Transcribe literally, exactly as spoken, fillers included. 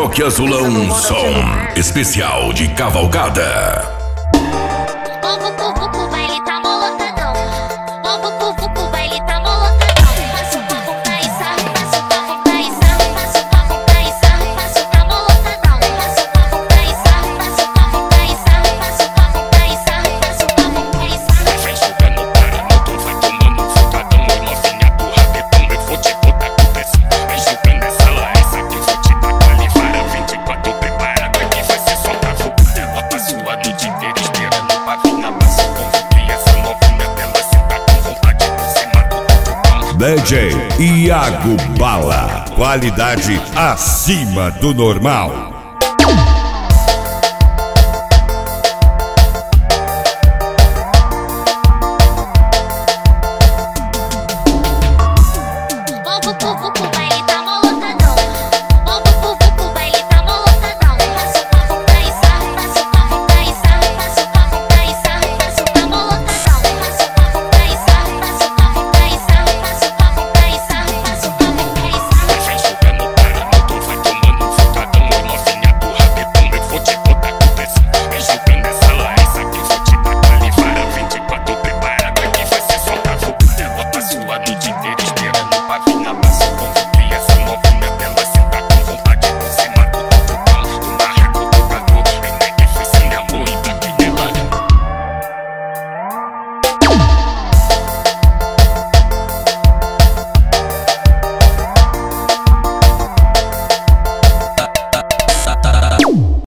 Rock Azulão, som especial de cavalgada. O baile tá molotadão. O baile tá molotadão. Passa o papo pra Isa, passa o papo pra Isa, passa o papo pra Isa, passa o tá molotadão. Passa o papo pra Isa, passa o papo pra Isa, passa o papo pra Isa, passa o papo pra Isa. Vai jogando para tu vai tomando um focadão. E novinha do rabetão, eu vou te botar com pressão. Vai jogando essa lá, essa que eu vou te dar pra livrar. vinte e quatro preparado aqui vai ser só cavucada. Ela passou a noite inteira esperando pra vir na massa. Convoquei essa novinha dela, cê tá com vontade, você matou tudo. D J Iago Bala, qualidade acima do normal.